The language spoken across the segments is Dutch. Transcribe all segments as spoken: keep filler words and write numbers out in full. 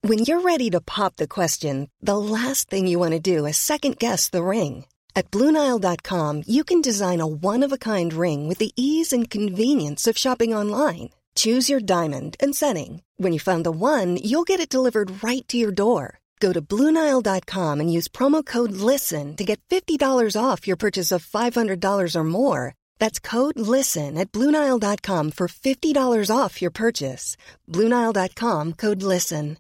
When you're ready to pop the question, the last thing you want to do is second-guess the ring. At Blue Nile dot com, you can design a one-of-a-kind ring with the ease and convenience of shopping online. Choose your diamond and setting. When you find the one, you'll get it delivered right to your door. Go to Blue Nile dot com and use promo code LISTEN to get fifty dollars off your purchase of five hundred dollars or more. That's code LISTEN at Blue Nile dot com for fifty dollars off your purchase. Blue Nile dot com, code LISTEN.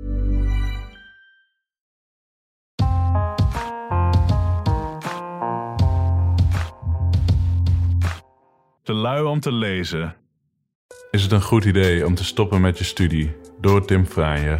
Te lui om te lezen. Is het een goed idee om te stoppen met je studie? Door Tim Franje.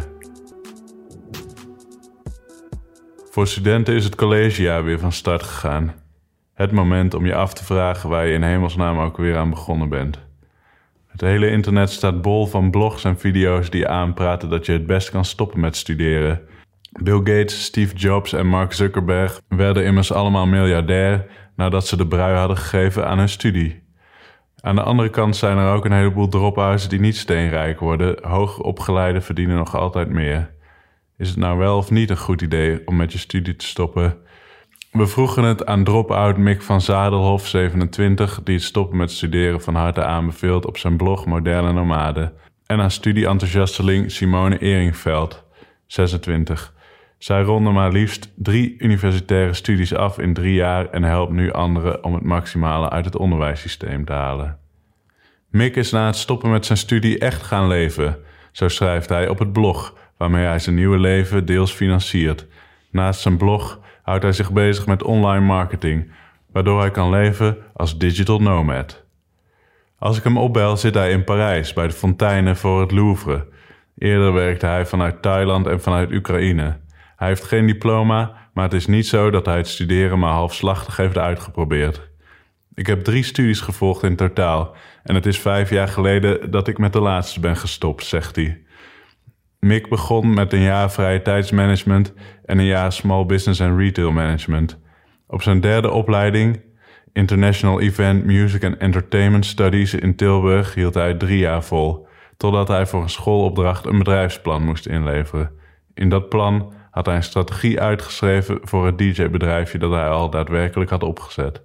Voor studenten is het collegejaar weer van start gegaan. Het moment om je af te vragen waar je in hemelsnaam ook weer aan begonnen bent. Het hele internet staat bol van blogs en video's die aanpraten dat je het best kan stoppen met studeren. Bill Gates, Steve Jobs en Mark Zuckerberg werden immers allemaal miljardair nadat ze de brui hadden gegeven aan hun studie. Aan de andere kant zijn er ook een heleboel drop-outs die niet steenrijk worden. Hoger opgeleiden verdienen nog altijd meer. Is het nou wel of niet een goed idee om met je studie te stoppen? We vroegen het aan drop-out Mick van Zadelhof, zevenentwintig, die het stoppen met studeren van harte aanbeveelt op zijn blog Moderne Nomade. En aan studie-enthousiasteling Simone Eringveld, zesentwintig. Zij ronde maar liefst drie universitaire studies af in drie jaar en helpt nu anderen om het maximale uit het onderwijssysteem te halen. Mick is na het stoppen met zijn studie echt gaan leven. Zo schrijft hij op het blog, waarmee hij zijn nieuwe leven deels financiert. Naast zijn blog houdt hij zich bezig met online marketing, waardoor hij kan leven als digital nomad. Als ik hem opbel zit hij in Parijs, bij de fonteinen voor het Louvre. Eerder werkte hij vanuit Thailand en vanuit Oekraïne. Hij heeft geen diploma, maar het is niet zo dat hij het studeren maar halfslachtig heeft uitgeprobeerd. Ik heb drie studies gevolgd in totaal en het is vijf jaar geleden dat ik met de laatste ben gestopt, zegt hij. Mick begon met een jaar vrije tijdsmanagement en een jaar small business en retail management. Op zijn derde opleiding, International Event, Music and Entertainment Studies in Tilburg, hield hij drie jaar vol, totdat hij voor een schoolopdracht een bedrijfsplan moest inleveren. In dat plan had hij een strategie uitgeschreven voor het D J-bedrijfje dat hij al daadwerkelijk had opgezet.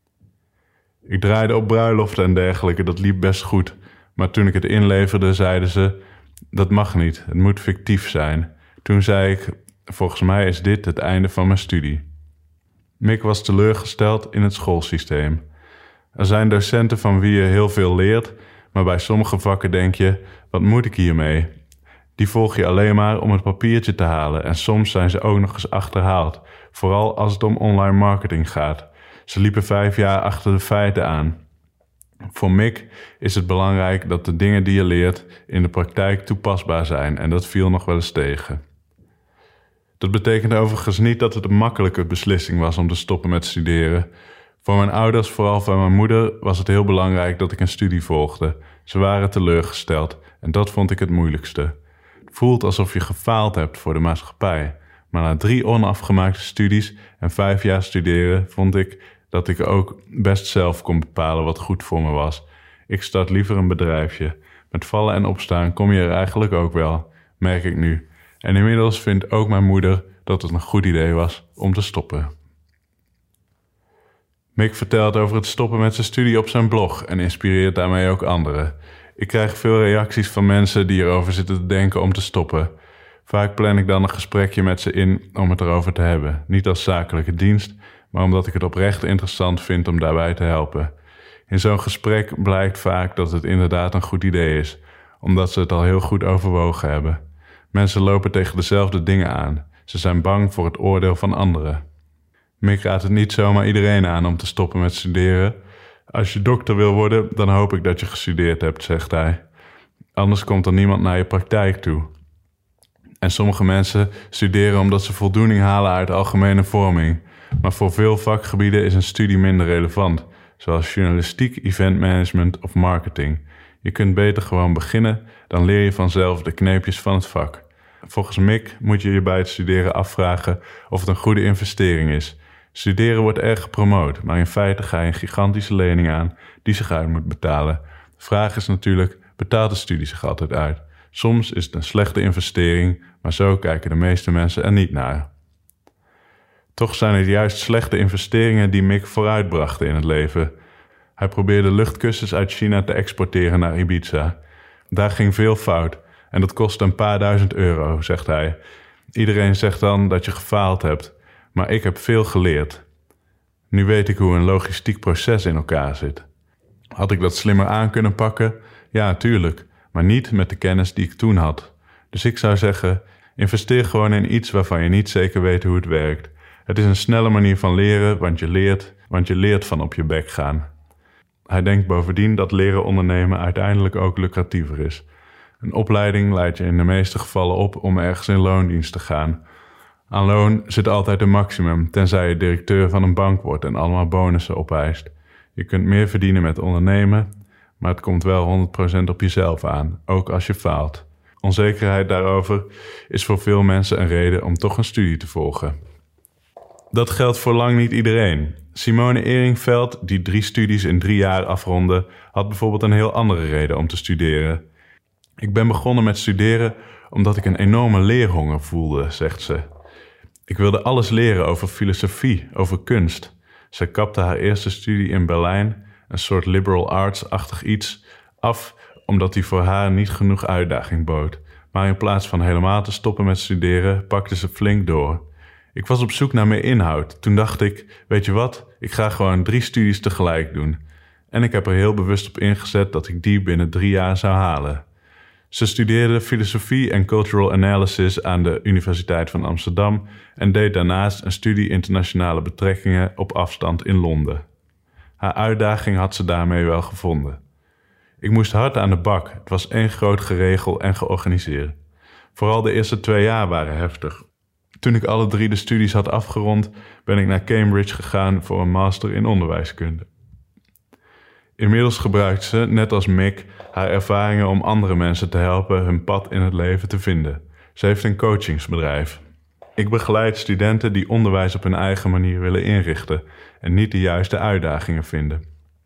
Ik draaide op bruiloften en dergelijke, dat liep best goed. Maar toen ik het inleverde, zeiden ze, dat mag niet, het moet fictief zijn. Toen zei ik, volgens mij is dit het einde van mijn studie. Mick was teleurgesteld in het schoolsysteem. Er zijn docenten van wie je heel veel leert, maar bij sommige vakken denk je, wat moet ik hiermee? Die volg je alleen maar om het papiertje te halen en soms zijn ze ook nog eens achterhaald, vooral als het om online marketing gaat. Ze liepen vijf jaar achter de feiten aan. Voor Mick is het belangrijk dat de dingen die je leert in de praktijk toepasbaar zijn en dat viel nog wel eens tegen. Dat betekent overigens niet dat het een makkelijke beslissing was om te stoppen met studeren. Voor mijn ouders, vooral voor mijn moeder, was het heel belangrijk dat ik een studie volgde. Ze waren teleurgesteld en dat vond ik het moeilijkste. Het voelt alsof je gefaald hebt voor de maatschappij. Maar na drie onafgemaakte studies en vijf jaar studeren vond ik dat ik ook best zelf kon bepalen wat goed voor me was. Ik start liever een bedrijfje. Met vallen en opstaan kom je er eigenlijk ook wel, merk ik nu. En inmiddels vindt ook mijn moeder dat het een goed idee was om te stoppen. Mick vertelt over het stoppen met zijn studie op zijn blog en inspireert daarmee ook anderen. Ik krijg veel reacties van mensen die erover zitten te denken om te stoppen. Vaak plan ik dan een gesprekje met ze in om het erover te hebben. Niet als zakelijke dienst, maar omdat ik het oprecht interessant vind om daarbij te helpen. In zo'n gesprek blijkt vaak dat het inderdaad een goed idee is, omdat ze het al heel goed overwogen hebben. Mensen lopen tegen dezelfde dingen aan. Ze zijn bang voor het oordeel van anderen. Mick raadt het niet zomaar iedereen aan om te stoppen met studeren. Als je dokter wil worden, dan hoop ik dat je gestudeerd hebt, zegt hij. Anders komt er niemand naar je praktijk toe. En sommige mensen studeren omdat ze voldoening halen uit algemene vorming. Maar voor veel vakgebieden is een studie minder relevant, zoals journalistiek, eventmanagement of marketing. Je kunt beter gewoon beginnen, dan leer je vanzelf de kneepjes van het vak. Volgens Mick moet je je bij het studeren afvragen of het een goede investering is. Studeren wordt erg gepromoot, maar in feite ga je een gigantische lening aan die zich uit moet betalen. De vraag is natuurlijk, betaalt de studie zich altijd uit? Soms is het een slechte investering, Maar zo kijken de meeste mensen er niet naar. Toch zijn het juist slechte investeringen die Mick vooruitbrachten in het leven. Hij probeerde luchtkussens uit China te exporteren naar Ibiza. Daar ging veel fout en dat kostte een paar duizend euro, zegt hij. Iedereen zegt dan dat je gefaald hebt, maar ik heb veel geleerd. Nu weet ik hoe een logistiek proces in elkaar zit. Had ik dat slimmer aan kunnen pakken? Ja, tuurlijk, maar niet met de kennis die ik toen had. Dus ik zou zeggen, investeer gewoon in iets waarvan je niet zeker weet hoe het werkt. Het is een snelle manier van leren, want je leert, want je leert van op je bek gaan. Hij denkt bovendien dat leren ondernemen uiteindelijk ook lucratiever is. Een opleiding leidt je in de meeste gevallen op om ergens in loondienst te gaan. Aan loon zit altijd een maximum, tenzij je directeur van een bank wordt en allemaal bonussen opeist. Je kunt meer verdienen met ondernemen, maar het komt wel honderd procent op jezelf aan, ook als je faalt. Onzekerheid daarover is voor veel mensen een reden om toch een studie te volgen. Dat geldt voor lang niet iedereen. Simone Eringveld, die drie studies in drie jaar afrondde, had bijvoorbeeld een heel andere reden om te studeren. Ik ben begonnen met studeren omdat ik een enorme leerhonger voelde, zegt ze. Ik wilde alles leren over filosofie, over kunst. Ze kapte haar eerste studie in Berlijn, een soort liberal arts-achtig iets, af omdat die voor haar niet genoeg uitdaging bood. Maar in plaats van helemaal te stoppen met studeren, pakte ze flink door. Ik was op zoek naar meer inhoud. Toen dacht ik, weet je wat, ik ga gewoon drie studies tegelijk doen. En ik heb er heel bewust op ingezet dat ik die binnen drie jaar zou halen. Ze studeerde filosofie en cultural analysis aan de Universiteit van Amsterdam en deed daarnaast een studie internationale betrekkingen op afstand in Londen. Haar uitdaging had ze daarmee wel gevonden. Ik moest hard aan de bak. Het was één groot geregel en georganiseerd. Vooral de eerste twee jaar waren heftig. Toen ik alle drie de studies had afgerond, ben ik naar Cambridge gegaan voor een master in onderwijskunde. Inmiddels gebruikt ze, net als Mick, haar ervaringen om andere mensen te helpen hun pad in het leven te vinden. Ze heeft een coachingsbedrijf. Ik begeleid studenten die onderwijs op hun eigen manier willen inrichten en niet de juiste uitdagingen vinden.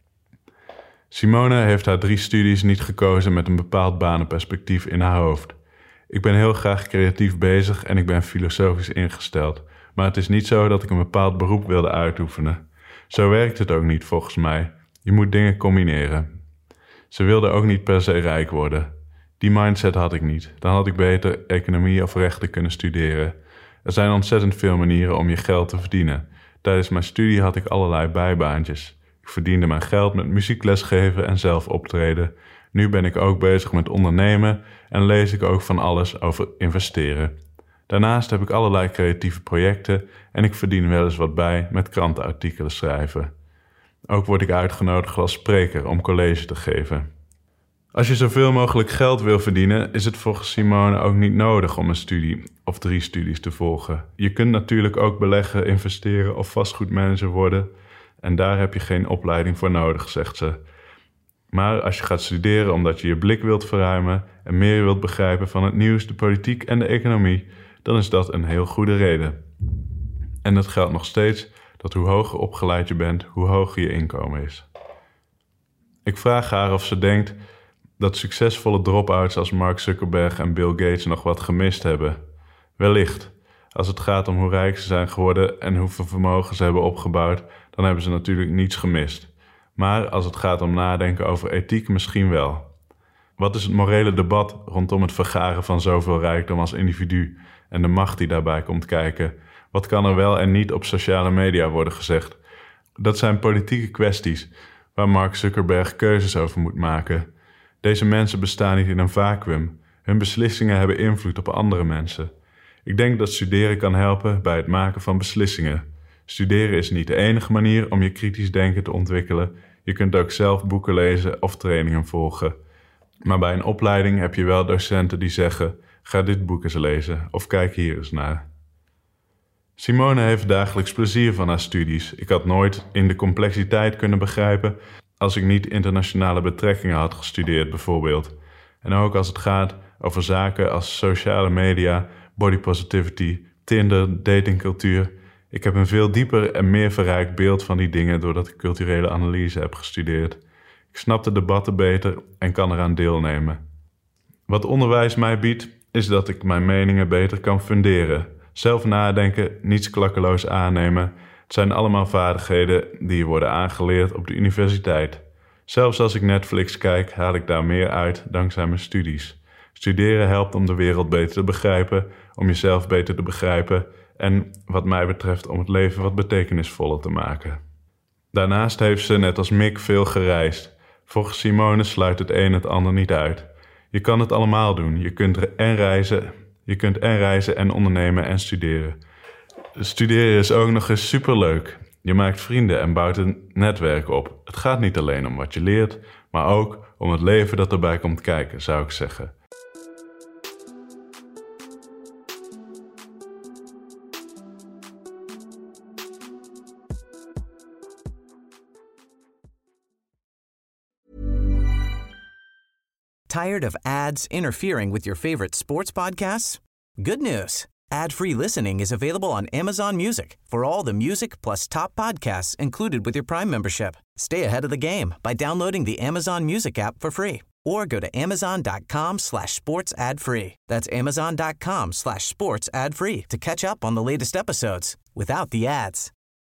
Simone heeft haar drie studies niet gekozen met een bepaald banenperspectief in haar hoofd. Ik ben heel graag creatief bezig en ik ben filosofisch ingesteld. Maar het is niet zo dat ik een bepaald beroep wilde uitoefenen. Zo werkt het ook niet volgens mij. Je moet dingen combineren. Ze wilde ook niet per se rijk worden. Die mindset had ik niet. Dan had ik beter economie of rechten kunnen studeren. Er zijn ontzettend veel manieren om je geld te verdienen. Tijdens mijn studie had ik allerlei bijbaantjes. Ik verdiende mijn geld met muzieklesgeven en zelf optreden. Nu ben ik ook bezig met ondernemen en lees ik ook van alles over investeren. Daarnaast heb ik allerlei creatieve projecten en ik verdien wel eens wat bij met krantenartikelen schrijven. Ook word ik uitgenodigd als spreker om college te geven. Als je zoveel mogelijk geld wil verdienen, is het volgens Simone ook niet nodig om een studie of drie studies te volgen. Je kunt natuurlijk ook beleggen, investeren of vastgoedmanager worden en daar heb je geen opleiding voor nodig, zegt ze. Maar als je gaat studeren omdat je je blik wilt verruimen en meer wilt begrijpen van het nieuws, de politiek en de economie, dan is dat een heel goede reden. En dat geldt nog steeds dat hoe hoger opgeleid je bent, hoe hoger je inkomen is. Ik vraag haar of ze denkt dat succesvolle drop-outs als Mark Zuckerberg en Bill Gates nog wat gemist hebben. Wellicht. Als het gaat om hoe rijk ze zijn geworden en hoeveel vermogen ze hebben opgebouwd, dan hebben ze natuurlijk niets gemist. Maar als het gaat om nadenken over ethiek, misschien wel. Wat is het morele debat rondom het vergaren van zoveel rijkdom als individu en de macht die daarbij komt kijken? Wat kan er wel en niet op sociale media worden gezegd? Dat zijn politieke kwesties waar Mark Zuckerberg keuzes over moet maken. Deze mensen bestaan niet in een vacuüm. Hun beslissingen hebben invloed op andere mensen. Ik denk dat studeren kan helpen bij het maken van beslissingen. Studeren is niet de enige manier om je kritisch denken te ontwikkelen. Je kunt ook zelf boeken lezen of trainingen volgen. Maar bij een opleiding heb je wel docenten die zeggen: ga dit boek eens lezen of kijk hier eens naar. Simone heeft dagelijks plezier van haar studies. Ik had nooit in de complexiteit kunnen begrijpen als ik niet internationale betrekkingen had gestudeerd bijvoorbeeld. En ook als het gaat over zaken als sociale media, body positivity, Tinder, datingcultuur. Ik heb een veel dieper en meer verrijkt beeld van die dingen doordat ik culturele analyse heb gestudeerd. Ik snap de debatten beter en kan eraan deelnemen. Wat onderwijs mij biedt, is dat ik mijn meningen beter kan funderen. Zelf nadenken, niets klakkeloos aannemen. Het zijn allemaal vaardigheden die je worden aangeleerd op de universiteit. Zelfs als ik Netflix kijk, haal ik daar meer uit dankzij mijn studies. Studeren helpt om de wereld beter te begrijpen, om jezelf beter te begrijpen en, wat mij betreft, om het leven wat betekenisvoller te maken. Daarnaast heeft ze, net als Mick, veel gereisd. Volgens Simone sluit het een het ander niet uit. Je kan het allemaal doen. Je kunt en reizen, je kunt en reizen en ondernemen en studeren. Studeren is ook nog eens superleuk. Je maakt vrienden en bouwt een netwerk op. Het gaat niet alleen om wat je leert, maar ook om het leven dat erbij komt kijken, zou ik zeggen. Tired of ads interfering with your favorite sports podcasts? Good news. Ad-free listening is available on Amazon Music for all the music plus top podcasts included with your Prime membership. Stay ahead of the game by downloading the Amazon Music app for free or go to amazon.com slash sports ad free. That's amazon.com slash sports ad free to catch up on the latest episodes without the ads.